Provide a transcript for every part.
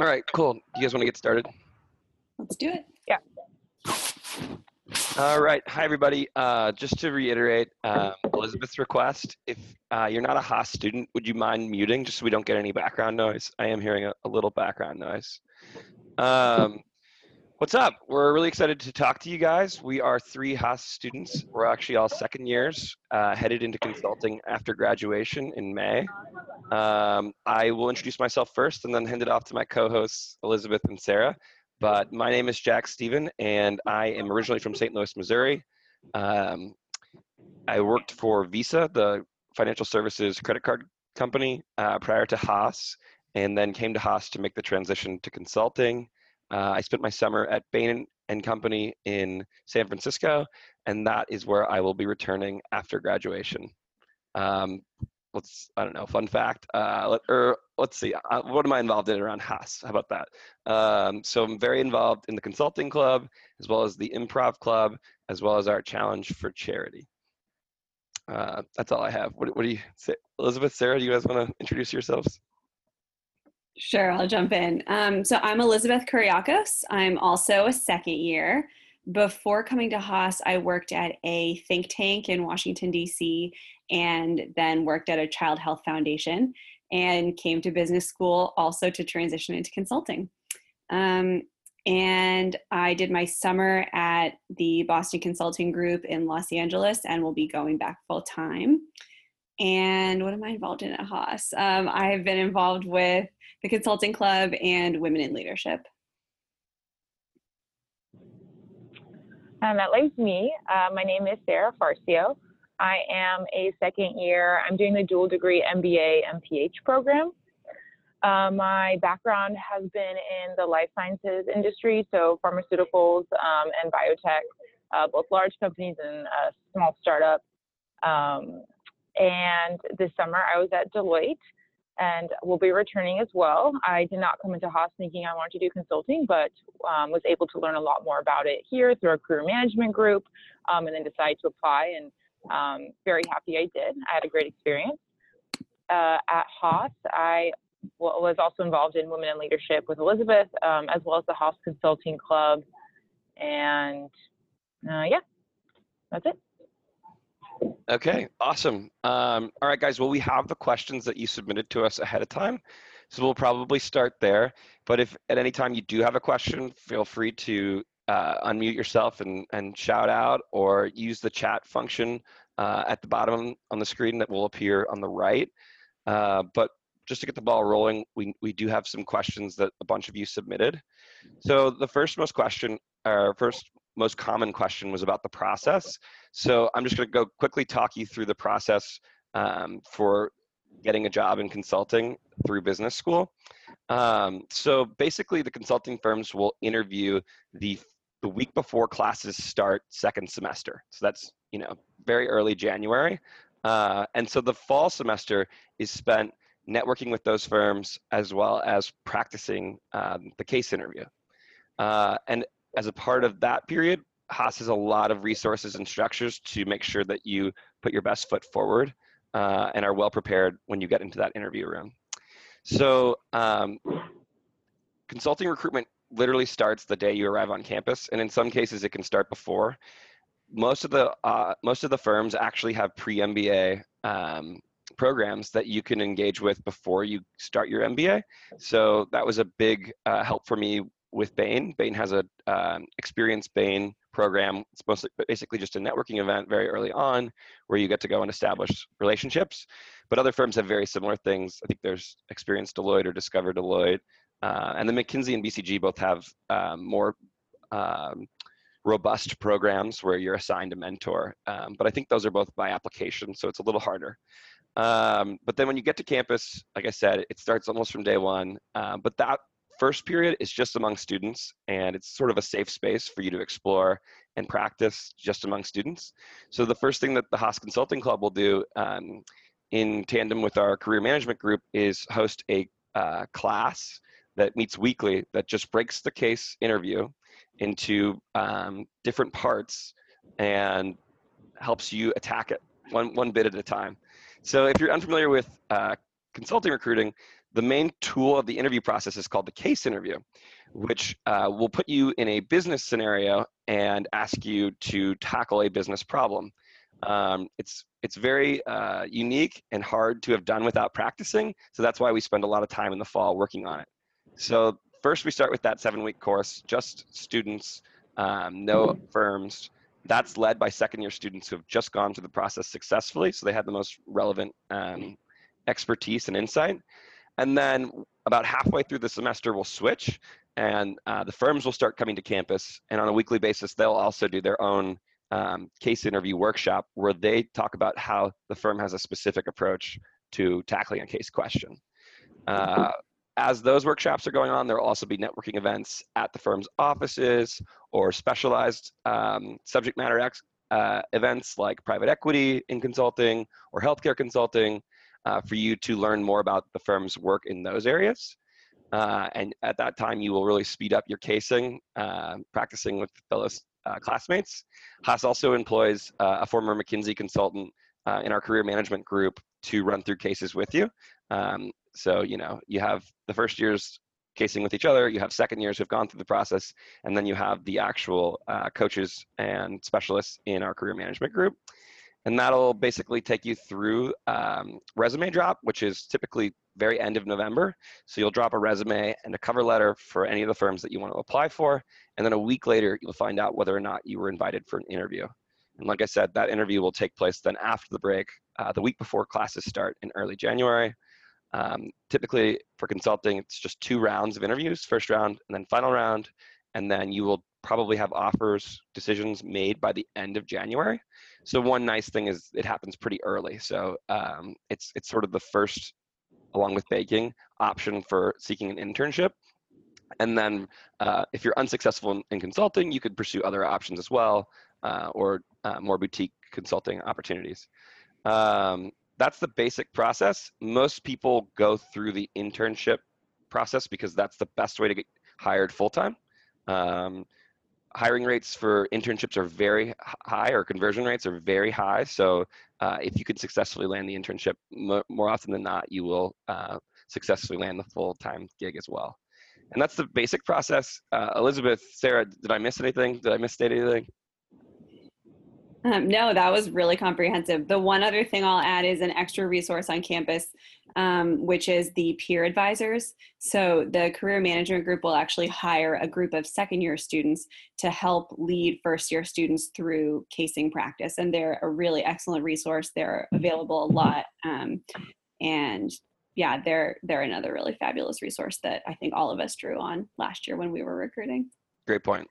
right, cool. Do you guys want to get started? Let's do it. Yeah. All right. Hi, everybody. Just to reiterate Elizabeth's request, if you're not a Haas student, would you mind muting just so we don't get any background noise? I am hearing a little background noise. What's up? We're really excited to talk to you guys. We are 3 Haas students. We're actually all second years, headed into consulting after graduation in May. I will introduce myself first and then hand it off to my co-hosts, Elizabeth and Sarah. But my name is Jack Stephen, and I am originally from St. Louis, Missouri. I worked for Visa, the financial services credit card company, prior to Haas, and then came to Haas to make the transition to consulting. I spent my summer at Bain & Company in San Francisco, and that is where I will be returning after graduation. I don't know, fun fact, let's see, what am I involved in around Haas? How about that? So I'm very involved in the consulting club, as well as the improv club, as well as our challenge for charity. That's all I have. What do you say? Elizabeth, Sarah, do you guys want to introduce yourselves? Sure, I'll jump in. So I'm Elizabeth Kuriakos. I'm also a second year. Before coming to Haas, I worked at a think tank in Washington, D.C., and then worked at a child health foundation and came to business school also to transition into consulting. And I did my summer at the Boston Consulting Group in Los Angeles and will be going back full time. And what am I involved in at Haas? I have been involved with the Consulting Club and Women in Leadership. And that leaves me. My name is Sarah Farcio. I am a second year. I'm doing the dual degree MBA MPH program. My background has been in the life sciences industry, so pharmaceuticals and biotech, both large companies and small startups. And this summer I was at Deloitte and will be returning as well. I did not come into Haas thinking I wanted to do consulting, but was able to learn a lot more about it here through our career management group, and then decided to apply, and very happy I did. I had a great experience. At Haas, I was also involved in Women in Leadership with Elizabeth, as well as the Haas Consulting Club. And yeah, that's it. Okay, awesome. All right, guys, well, we have the questions that you submitted to us ahead of time, so we'll probably start there. But if at any time you do have a question, feel free to unmute yourself and shout out, or use the chat function at the bottom on the screen that will appear on the right. But just to get the ball rolling, we do have some questions that a bunch of you submitted. So the first most common question was about the process. So I'm just going to go quickly talk you through the process for getting a job in consulting through business school. So basically, the consulting firms will interview the week before classes start second semester. So that's, very early January. And so the fall semester is spent networking with those firms, as well as practicing the case interview. And as a part of that period, Haas has a lot of resources and structures to make sure that you put your best foot forward and are well prepared when you get into that interview room. So consulting recruitment literally starts the day you arrive on campus, and in some cases it can start before. Most of the firms actually have pre-MBA programs that you can engage with before you start your MBA. So that was a big help for me with Bain. Bain has a Experience Bain program. It's basically just a networking event very early on where you get to go and establish relationships. But other firms have very similar things. I think there's Experience Deloitte or Discover Deloitte. And then McKinsey and BCG both have more robust programs where you're assigned a mentor. But I think those are both by application, so it's a little harder. But then when you get to campus, like I said, it starts almost from day one. But that first period is just among students, and it's sort of a safe space for you to explore and practice just among students. So the first thing that the Haas Consulting Club will do in tandem with our career management group is host a class that meets weekly that just breaks the case interview into different parts and helps you attack it one bit at a time. So if you're unfamiliar with consulting recruiting, the main tool of the interview process is called the case interview, which will put you in a business scenario and ask you to tackle a business problem. It's very unique and hard to have done without practicing, so that's why we spend a lot of time in the fall working on it. So first we start with that 7-week course, just students, no firms. That's led by second-year students who have just gone through the process successfully, so they have the most relevant expertise and insight. And then about halfway through the semester, we'll switch, and the firms will start coming to campus, and on a weekly basis, they'll also do their own case interview workshop where they talk about how the firm has a specific approach to tackling a case question. As those workshops are going on, there will also be networking events at the firm's offices or specialized subject matter events like private equity in consulting or healthcare consulting for you to learn more about the firm's work in those areas. And at that time, you will really speed up your casing, practicing with fellow classmates. Haas also employs a former McKinsey consultant in our career management group to run through cases with you. So, you know, you have the first years casing with each other, you have second years who've gone through the process, and then you have the actual coaches and specialists in our career management group. And that'll basically take you through resume drop, which is typically very end of November. So you'll drop a resume and a cover letter for any of the firms that you want to apply for. And then a week later, you'll find out whether or not you were invited for an interview. And like I said, that interview will take place then after the break, the week before classes start in early January. Typically for consulting, it's just 2 rounds of interviews, first round and then final round. And then you will probably have offers, decisions made by the end of January. So one nice thing is it happens pretty early. So it's sort of the first, along with baking, option for seeking an internship. And then if you're unsuccessful in consulting, you could pursue other options as well, or more boutique consulting opportunities. That's the basic process. Most people go through the internship process because that's the best way to get hired full-time. Hiring rates for internships are very high, or conversion rates are very high. So if you could successfully land the internship, more often than not, you will successfully land the full-time gig as well. And that's the basic process. Elizabeth, Sarah, did I miss anything? Did I misstate anything? No, that was really comprehensive. The one other thing I'll add is an extra resource on campus, which is the peer advisors. So the career management group will actually hire a group of second-year students to help lead first-year students through casing practice. And they're a really excellent resource. They're available a lot. And yeah, they're another really fabulous resource that I think all of us drew on last year when we were recruiting. Great point.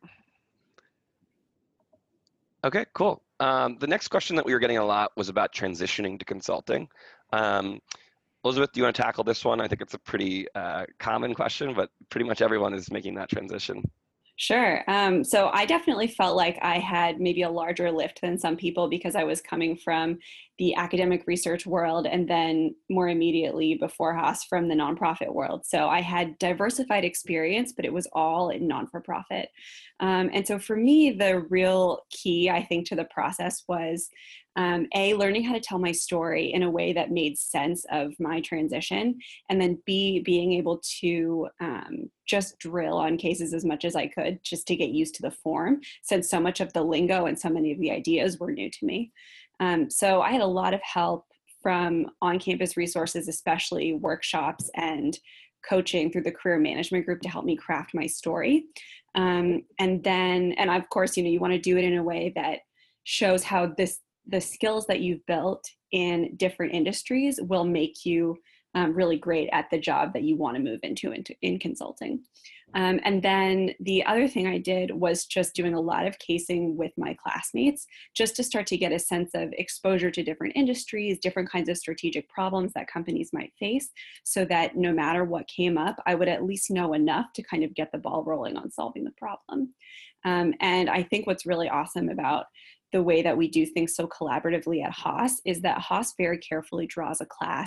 Okay, cool. The next question that we were getting a lot was about transitioning to consulting. Elizabeth, do you want to tackle this one? I think it's a pretty common question, but pretty much everyone is making that transition. Sure. So I definitely felt like I had maybe a larger lift than some people because I was coming from the academic research world and then more immediately before Haas from the nonprofit world. So I had diversified experience, but it was all in non-for-profit. And so for me, the real key, I think, to the process was A, learning how to tell my story in a way that made sense of my transition, and then B, being able to just drill on cases as much as I could just to get used to the form, since so much of the lingo and so many of the ideas were new to me. So I had a lot of help from on-campus resources, especially workshops and coaching through the career management group to help me craft my story. And of course, you want to do it in a way that shows how the skills that you've built in different industries will make you really great at the job that you want to move into in consulting. And then the other thing I did was just doing a lot of casing with my classmates, just to start to get a sense of exposure to different industries, different kinds of strategic problems that companies might face, so that no matter what came up, I would at least know enough to kind of get the ball rolling on solving the problem. And I think what's really awesome about the way that we do things so collaboratively at Haas is that Haas very carefully draws a class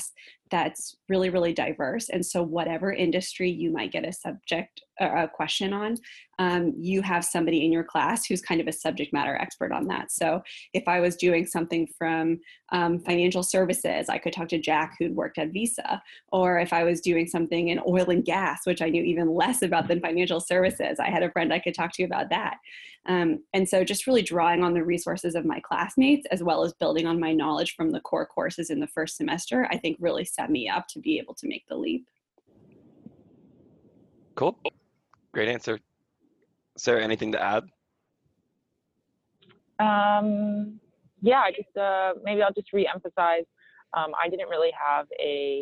that's really, really diverse. And so whatever industry you might get a subject or a question on, you have somebody in your class who's kind of a subject matter expert on that. So if I was doing something from financial services, I could talk to Jack, who'd worked at Visa. Or if I was doing something in oil and gas, which I knew even less about than financial services, I had a friend I could talk to about that. And so just really drawing on the resources of my classmates, as well as building on my knowledge from the core courses in the first semester, I think really set me up to be able to make the leap. Cool. Great answer. Sarah, anything to add? Yeah, I just maybe I'll just re-emphasize. I didn't really have a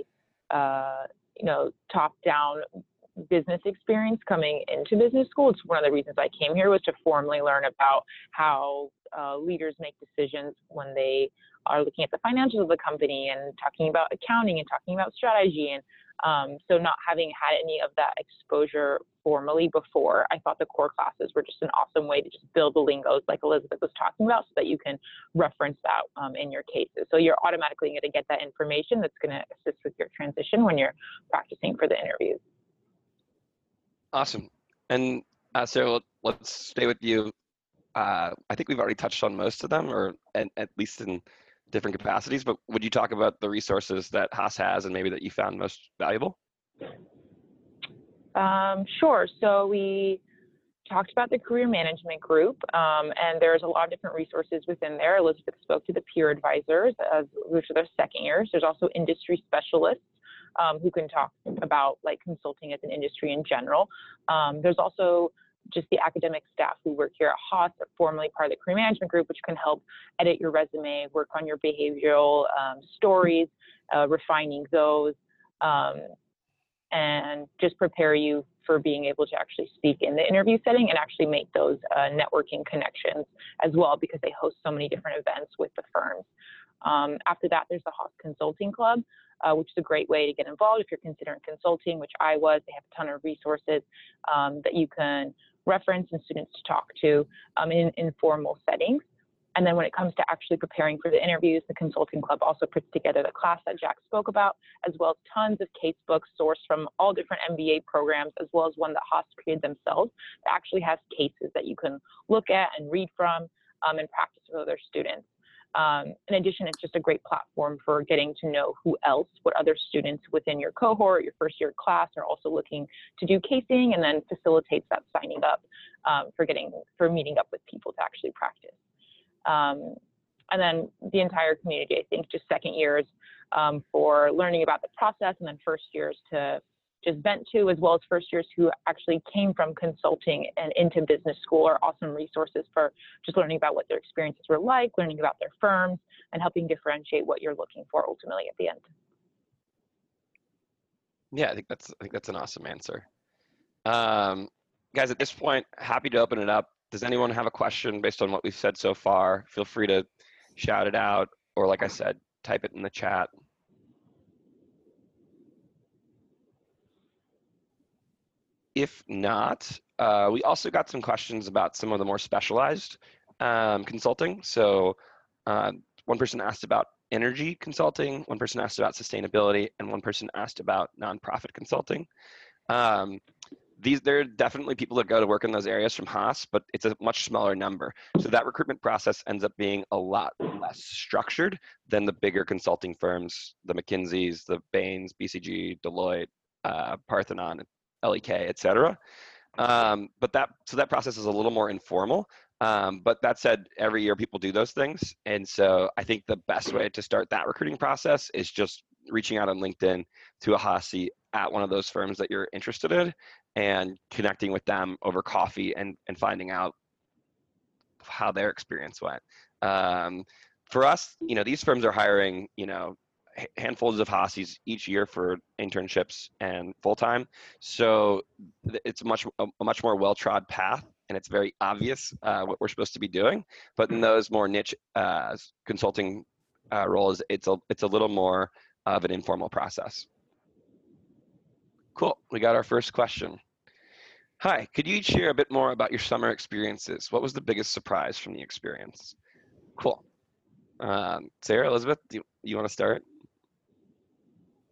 top-down business experience coming into business school. It's one of the reasons I came here, was to formally learn about how leaders make decisions when they are looking at the financials of the company and talking about accounting and talking about strategy. And so not having had any of that exposure formally before, I thought the core classes were just an awesome way to just build the lingos like Elizabeth was talking about, so that you can reference that in your cases. So you're automatically going to get that information that's going to assist with your transition when you're practicing for the interviews. Awesome. And Sarah, let's stay with you. I think we've already touched on most of them, or at least in different capacities, but would you talk about the resources that Haas has and maybe that you found most valuable? Sure. So we talked about the career management group, and there's a lot of different resources within there. Elizabeth spoke to the peer advisors, which are their second years. There's also industry specialists who can talk about like consulting as an industry in general. There's also just the academic staff who work here at Haas, are formerly part of the career management group, which can help edit your resume, work on your behavioral stories, refining those, and just prepare you for being able to actually speak in the interview setting and actually make those networking connections as well, because they host so many different events with the firms. After that, there's the Haas Consulting Club, which is a great way to get involved if you're considering consulting, which I was. They have a ton of resources that you can reference and students to talk to in informal settings. And then when it comes to actually preparing for the interviews, the Consulting Club also puts together the class that Jack spoke about, as well as tons of case books sourced from all different MBA programs, as well as one that Haas created themselves that actually has cases that you can look at and read from and practice with other students. In addition, it's just a great platform for getting to know what other students within your cohort, your first year class, are also looking to do casing, and then facilitates that signing up for meeting up with people to actually practice. And then the entire community, I think, just second years for learning about the process, and then first years to just vent to, as well as first years who actually came from consulting and into business school, are awesome resources for just learning about what their experiences were like, learning about their firms, and helping differentiate what you're looking for ultimately at the end. Yeah, I think that's an awesome answer. Guys, at this point, happy to open it up. Does anyone have a question based on what we've said so far? Feel free to shout it out, or like I said, type it in the chat. If not, we also got some questions about some of the more specialized consulting. So one person asked about energy consulting, one person asked about sustainability, and one person asked about nonprofit consulting. There are definitely people that go to work in those areas from Haas, but it's a much smaller number. So that recruitment process ends up being a lot less structured than the bigger consulting firms, the McKinseys, the Bains, BCG, Deloitte, Parthenon, LEK, et cetera. So that process is a little more informal. But that said, every year people do those things. And so I think the best way to start that recruiting process is just reaching out on LinkedIn to a Haasi at one of those firms that you're interested in, and connecting with them over coffee and finding out how their experience went. For us, these firms are hiring, handfuls of Haasis each year for internships and full-time. So it's a much more well-trod path, and it's very obvious what we're supposed to be doing. But in those more niche consulting roles, it's a little more of an informal process. Cool, we got our first question. Hi, could you share a bit more about your summer experiences? What was the biggest surprise from the experience? Cool. Sarah, Elizabeth, do you want to start?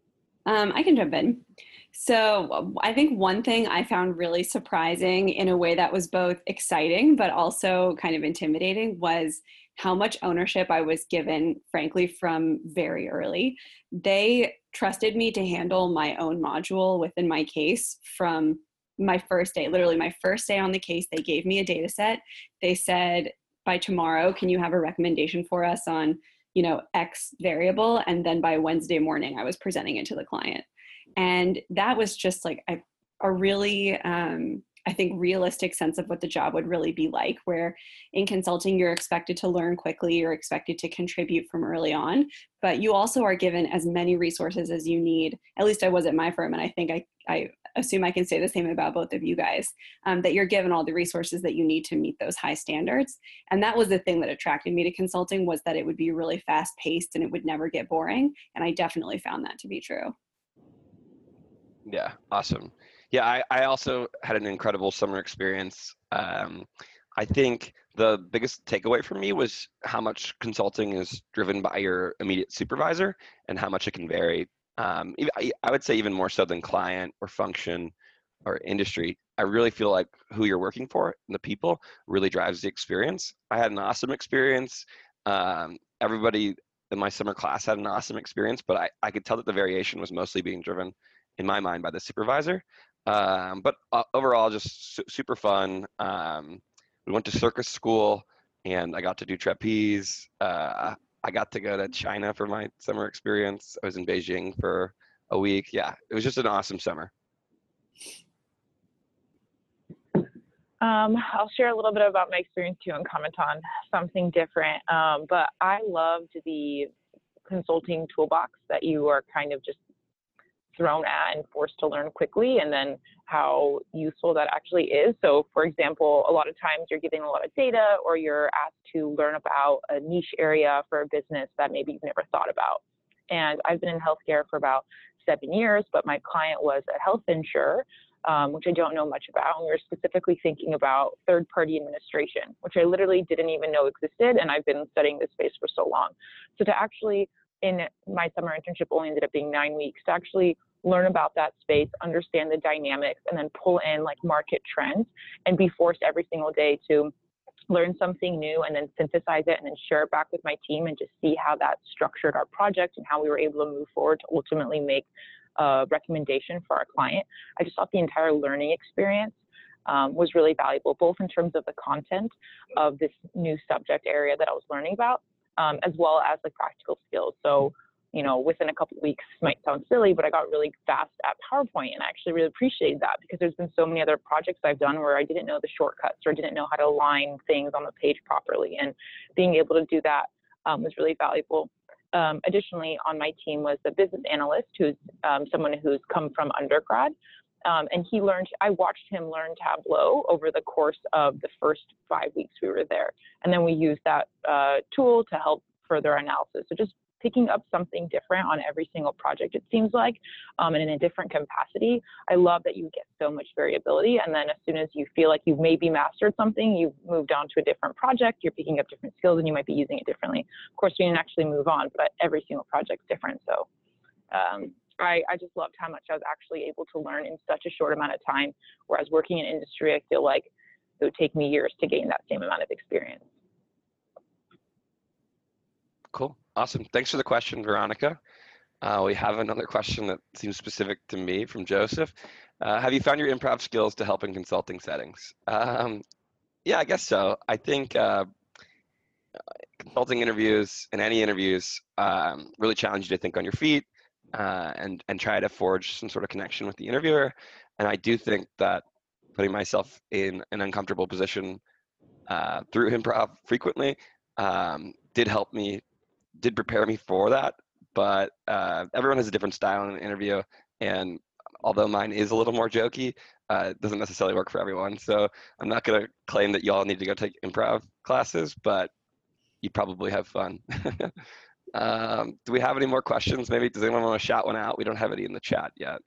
I can jump in. So I think one thing I found really surprising in a way that was both exciting but also kind of intimidating was how much ownership I was given, frankly, from very early. They trusted me to handle my own module within my case from my first day, literally my first day on the case. They gave me a data set. They said, by tomorrow, can you have a recommendation for us on X variable? And then by Wednesday morning, I was presenting it to the client. And that was just like a really, I think, realistic sense of what the job would really be like, where in consulting, you're expected to learn quickly, you're expected to contribute from early on, but you also are given as many resources as you need. At least I was at my firm, and I think I assume I can say the same about both of you guys, that you're given all the resources that you need to meet those high standards. And that was the thing that attracted me to consulting, was that it would be really fast paced and it would never get boring. And I definitely found that to be true. Yeah, awesome. Yeah, I also had an incredible summer experience. I think the biggest takeaway for me was how much consulting is driven by your immediate supervisor and how much it can vary. I would say even more so than client or function or industry. I really feel like who you're working for and the people really drives the experience. I had an awesome experience. Everybody in my summer class had an awesome experience, but I could tell that the variation was mostly being driven in my mind by the supervisor. But overall, just super fun. We went to circus school and I got to do trapeze. I got to go to China for my summer experience. I was in Beijing for a week. Yeah, it was just an awesome summer. I'll share a little bit about my experience too and comment on something different. But I loved the consulting toolbox that you are kind of just thrown at and forced to learn quickly, and then how useful that actually is. So for example, a lot of times you're getting a lot of data, or you're asked to learn about a niche area for a business that maybe you've never thought about. And I've been in healthcare for about 7 years, but my client was a health insurer, which I don't know much about. And we were specifically thinking about third-party administration, which I literally didn't even know existed, and I've been studying this space for so long. So to actually, in my summer internship only ended up being 9 weeks, to actually learn about that space, understand the dynamics, and then pull in like market trends and be forced every single day to learn something new and then synthesize it and then share it back with my team and just see how that structured our project and how we were able to move forward to ultimately make a recommendation for our client. I just thought the entire learning experience was really valuable, both in terms of the content of this new subject area that I was learning about, as well as like practical skills. So, within a couple of weeks, this might sound silly, but I got really fast at PowerPoint, and I actually really appreciated that, because there's been so many other projects I've done where I didn't know the shortcuts or didn't know how to align things on the page properly, and being able to do that was really valuable. Additionally, on my team was a business analyst who's someone who's come from undergrad, and I watched him learn Tableau over the course of the first 5 weeks we were there, and then we used that tool to help further analysis. So just picking up something different on every single project, it seems like, and in a different capacity. I love that you get so much variability, and then as soon as you feel like you've maybe mastered something, you've moved on to a different project, you're picking up different skills, and you might be using it differently. Of course, we didn't actually move on, but every single project's different. So I just loved how much I was actually able to learn in such a short amount of time, whereas working in industry, I feel like it would take me years to gain that same amount of experience. Cool. Awesome. Thanks for the question, Veronica. We have another question that seems specific to me from Joseph. Have you found your improv skills to help in consulting settings? Yeah, I guess so. I think consulting interviews and any interviews really challenge you to think on your feet and try to forge some sort of connection with the interviewer. And I do think that putting myself in an uncomfortable position through improv frequently did prepare me for that. But everyone has a different style in an interview, and although mine is a little more jokey, it doesn't necessarily work for everyone. So I'm not going to claim that y'all need to go take improv classes, but you probably have fun. Do we have any more questions? Maybe does anyone want to shout one out? We don't have any in the chat yet.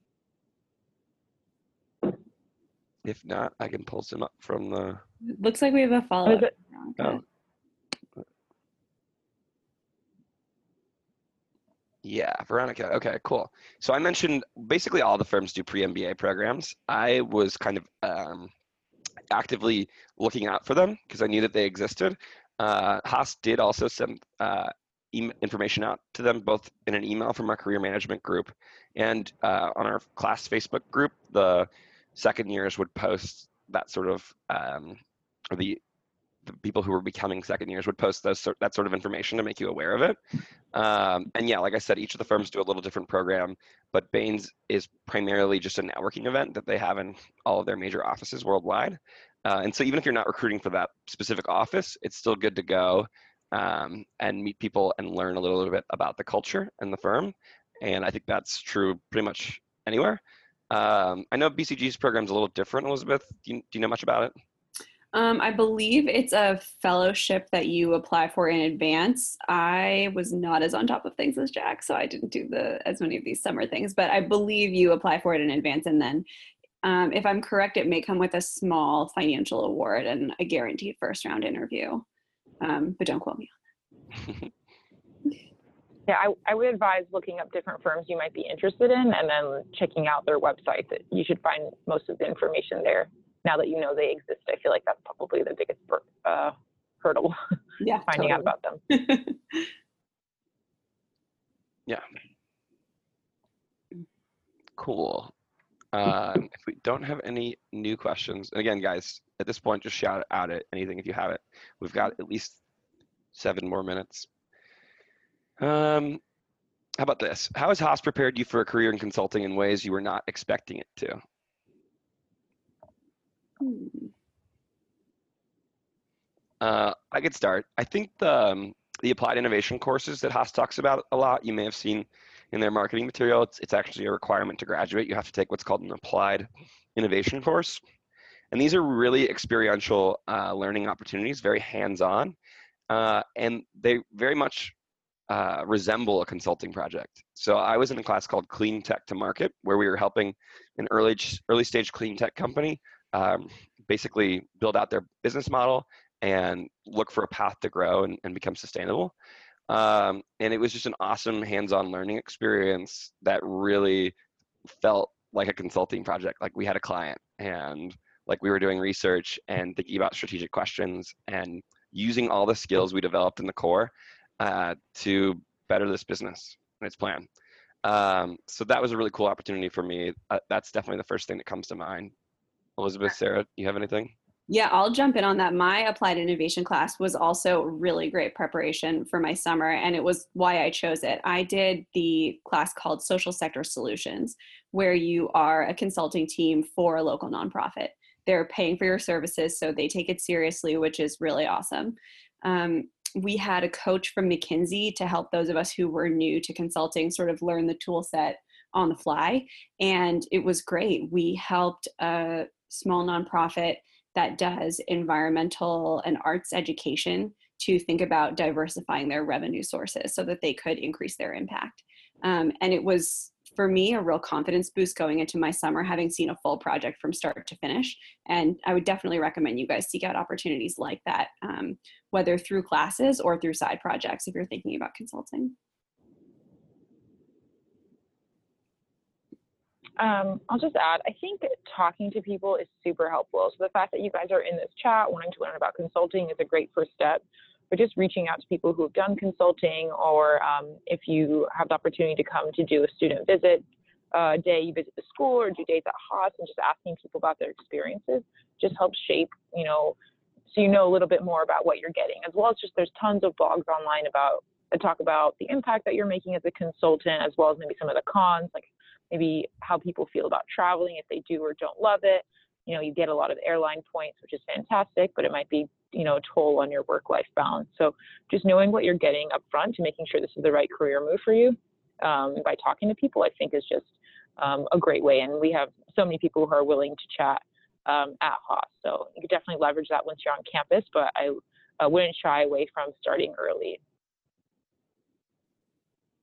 If not, I can pull some up from the. Looks like we have a follow-up. Oh. Yeah, Veronica. Okay, cool. So I mentioned basically all the firms do pre-MBA programs. I was kind of actively looking out for them because I knew that they existed. Haas did also send information out to them both in an email from our career management group and on our class Facebook group. The second years would post that sort of, or the people who were becoming second years would post that sort of information to make you aware of it. And yeah, like I said, each of the firms do a little different program, but Bain's is primarily just a networking event that they have in all of their major offices worldwide. And so even if you're not recruiting for that specific office, it's still good to go and meet people and learn a little bit about the culture and the firm. And I think that's true pretty much anywhere. I know BCG's program is a little different, Elizabeth. Do you know much about it? I believe it's a fellowship that you apply for in advance. I was not as on top of things as Jack, so I didn't do as many of these summer things, but I believe you apply for it in advance. And then if I'm correct, it may come with a small financial award and a guaranteed first round interview. But don't quote me on that. Yeah, I would advise looking up different firms you might be interested in and then checking out their website. That you should find most of the information there. Now that you know they exist, I feel like that's probably the biggest hurdle. Yeah, finding out about them. Yeah. Cool. If we don't have any new questions, and again, guys, at this point, just shout out at anything if you have it. We've got at least 7 more minutes. How about this? How has Haas prepared you for a career in consulting in ways you were not expecting it to? I could start. I think the applied innovation courses that Haas talks about a lot, you may have seen in their marketing material. It's actually a requirement to graduate. You have to take what's called an applied innovation course. And these are really experiential learning opportunities, very hands-on, and they very much resemble a consulting project. So I was in a class called Clean Tech to Market, where we were helping an early stage clean tech company basically build out their business model and look for a path to grow and become sustainable. And it was just an awesome hands-on learning experience that really felt like a consulting project. Like we had a client and like we were doing research and thinking about strategic questions and using all the skills we developed in the core to better this business and its plan. So that was a really cool opportunity for me. That's definitely the first thing that comes to mind. Elizabeth, Sarah, you have anything? Yeah, I'll jump in on that. My applied innovation class was also really great preparation for my summer, and it was why I chose it. I did the class called Social Sector Solutions, where you are a consulting team for a local nonprofit. They're paying for your services, so they take it seriously, which is really awesome. We had a coach from McKinsey to help those of us who were new to consulting sort of learn the tool set on the fly, and it was great. We helped a small nonprofit that does environmental and arts education to think about diversifying their revenue sources so that they could increase their impact. And it was, for me, a real confidence boost going into my summer, having seen a full project from start to finish. And I would definitely recommend you guys seek out opportunities like that, whether through classes or through side projects if you're thinking about consulting. I'll just add, I think talking to people is super helpful. So the fact that you guys are in this chat wanting to learn about consulting is a great first step. But just reaching out to people who have done consulting, or if you have the opportunity to come to do a student visit day, you visit the school or do days at Haas, and just asking people about their experiences just helps shape, so you know a little bit more about what you're getting. As well as just there's tons of blogs online that talk about the impact that you're making as a consultant, as well as maybe some of the cons, like maybe how people feel about traveling if they do or don't love it. You get a lot of airline points, which is fantastic, but it might be, a toll on your work-life balance. So just knowing what you're getting up front to making sure this is the right career move for you by talking to people, I think is just a great way. And we have so many people who are willing to chat at Haas. So you could definitely leverage that once you're on campus, but I wouldn't shy away from starting early.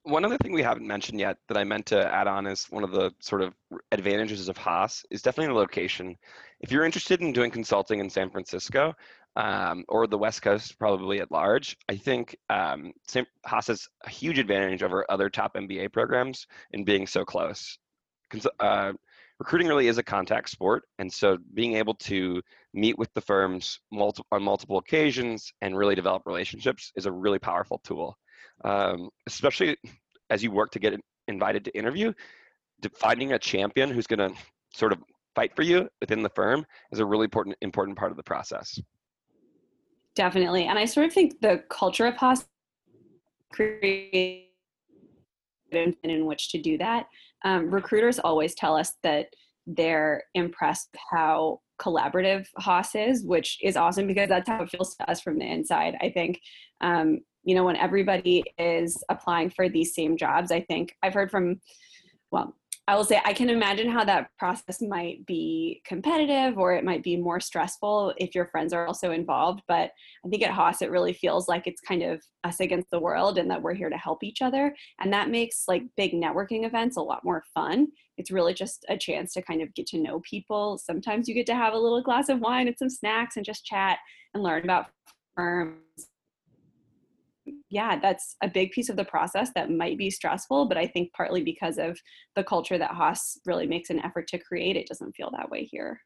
One other thing we haven't mentioned yet that I meant to add on is one of the sort of advantages of Haas is definitely the location. If you're interested in doing consulting in San Francisco or the West Coast, probably at large, I think Haas has a huge advantage over other top MBA programs in being so close. Recruiting really is a contact sport, and so being able to meet with the firms on multiple occasions and really develop relationships is a really powerful tool. Especially as you work to get invited to interview, finding a champion who's going to sort of fight for you within the firm is a really important part of the process. Definitely. And I sort of think the culture of Haas creates in which to do that. Recruiters always tell us that they're impressed with how collaborative Haas is, which is awesome because that's how it feels to us from the inside. I think, when everybody is applying for these same jobs, I think I've heard from, I will say I can imagine how that process might be competitive or it might be more stressful if your friends are also involved. But I think at Haas, it really feels like it's kind of us against the world and that we're here to help each other. And that makes like big networking events a lot more fun. It's really just a chance to kind of get to know people. Sometimes you get to have a little glass of wine and some snacks and just chat and learn about firms. Yeah, that's a big piece of the process that might be stressful, but I think partly because of the culture that Haas really makes an effort to create, it doesn't feel that way here.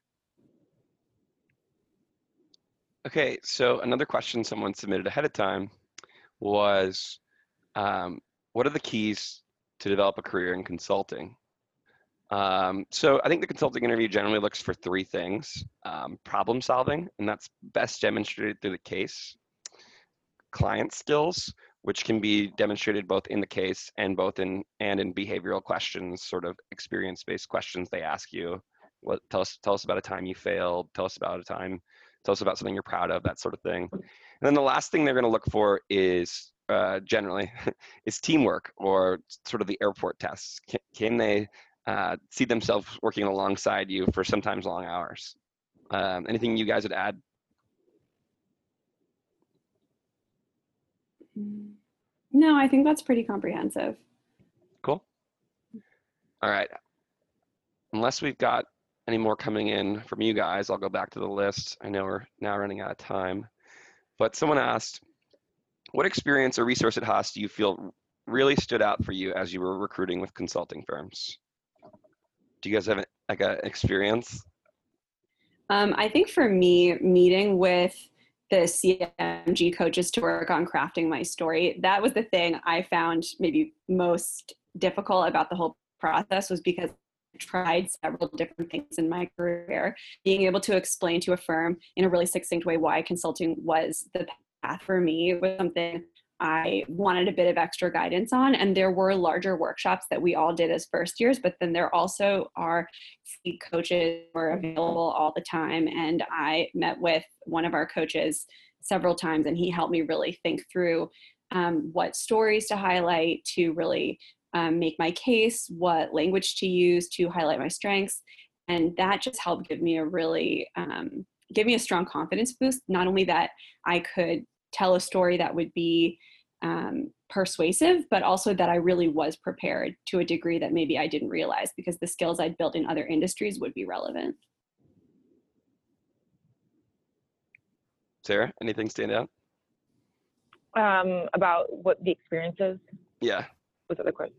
Okay, so another question someone submitted ahead of time was, what are the keys to develop a career in consulting? So I think the consulting interview generally looks for three things: problem solving, and that's best demonstrated through the case; client skills, which can be demonstrated both in the case and in behavioral questions, sort of experience-based questions they ask you. Tell us about a time you failed. Tell us about something you're proud of, that sort of thing. And then the last thing they're going to look for is generally is teamwork, or sort of the airport tests. Can they see themselves working alongside you for sometimes long hours? Anything you guys would add? No, I think that's pretty comprehensive. Cool. All right. Unless we've got any more coming in from you guys, I'll go back to the list. I know we're now running out of time. But someone asked, what experience or resource at Haas do you feel really stood out for you as you were recruiting with consulting firms? Do you guys have an experience? I think for me, meeting with the CMG coaches to work on crafting my story, that was the thing I found maybe most difficult about the whole process, was because I tried several different things in my career. Being able to explain to a firm in a really succinct way why consulting was the path for me was something I wanted a bit of extra guidance on. And there were larger workshops that we all did as first years, but then there also are coaches who are available all the time. And I met with one of our coaches several times, and he helped me really think through what stories to highlight to really make my case, what language to use to highlight my strengths. And that just helped give me a strong confidence boost. Not only that I could tell a story that would be persuasive, but also that I really was prepared to a degree that maybe I didn't realize, because the skills I'd built in other industries would be relevant. Sarah, anything stand out? About what the experience is? Yeah. Was that the question?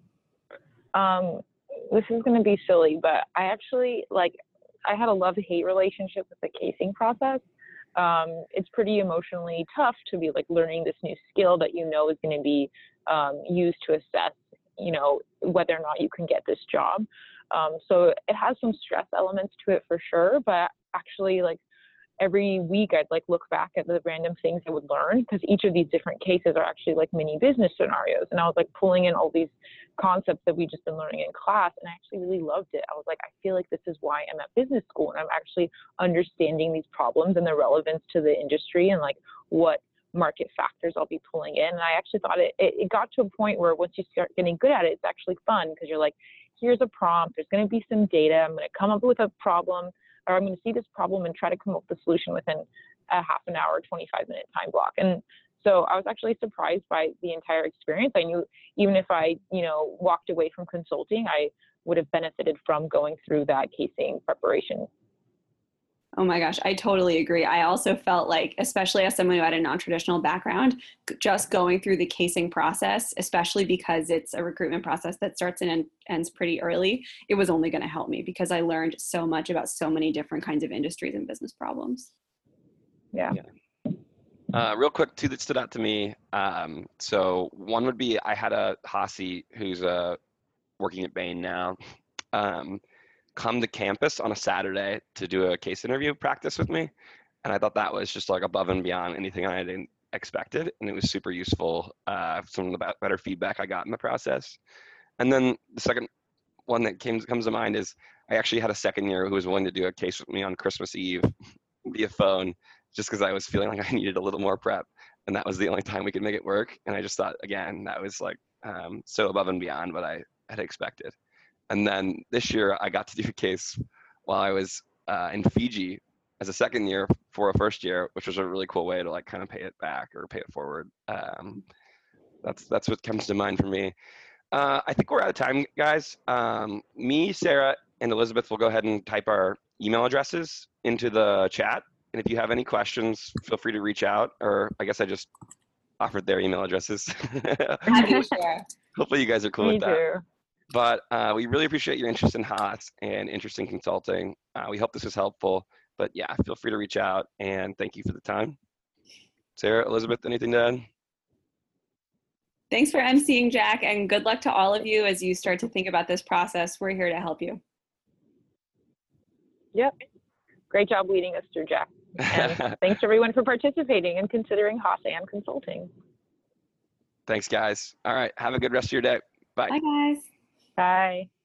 This is going to be silly, but I actually, I had a love-hate relationship with the casing process. It's pretty emotionally tough to be learning this new skill that is going to be used to assess, whether or not you can get this job. So it has some stress elements to it for sure, but actually every week I'd look back at the random things I would learn, because each of these different cases are actually mini business scenarios. And I was pulling in all these concepts that we just been learning in class, and I actually really loved it. I was I feel like this is why I'm at business school, and I'm actually understanding these problems and their relevance to the industry and what market factors I'll be pulling in. And I actually thought it got to a point where once you start getting good at it, it's actually fun, because you're here's a prompt, there's going to be some data, I'm going to come up with a problem, or I'm going to see this problem and try to come up with a solution within a half an hour, 25-minute time block. And So I was actually surprised by the entire experience. I knew even if I, walked away from consulting, I would have benefited from going through that casing preparation. Oh my gosh, I totally agree. I also felt like, especially as someone who had a non-traditional background, just going through the casing process, especially because it's a recruitment process that starts and ends pretty early, it was only going to help me because I learned so much about so many different kinds of industries and business problems. Yeah. Real quick, two that stood out to me. So one would be I had a Hasi who's working at Bain now. Come to campus on a Saturday to do a case interview practice with me. And I thought that was just like above and beyond anything I had expected. And it was super useful. Some of the better feedback I got in the process. And then the second one that comes to mind is I actually had a second year who was willing to do a case with me on Christmas Eve via phone, just because I was feeling like I needed a little more prep. And that was the only time we could make it work. And I just thought, again, that was like so above and beyond what I had expected. And then this year I got to do a case while I was in Fiji as a second year for a first year, which was a really cool way to like kind of pay it back or pay it forward. That's what comes to mind for me. I think we're out of time, guys. Me, Sarah, and Elizabeth will go ahead and type our email addresses into the chat. And if you have any questions, feel free to reach out, or I guess I just offered their email addresses. Happy to share. Hopefully you guys are cool Me with that. too. But we really appreciate your interest in Haas and interest in consulting. We hope this was helpful. But yeah, feel free to reach out, and thank you for the time. Sarah, Elizabeth, anything to add? Thanks for emceeing, Jack, and good luck to all of you as you start to think about this process. We're here to help you. Yep. Great job leading us through, Jack. And thanks everyone for participating and considering Haas and consulting. Thanks, guys. All right. Have a good rest of your day. Bye. Bye, guys. Bye.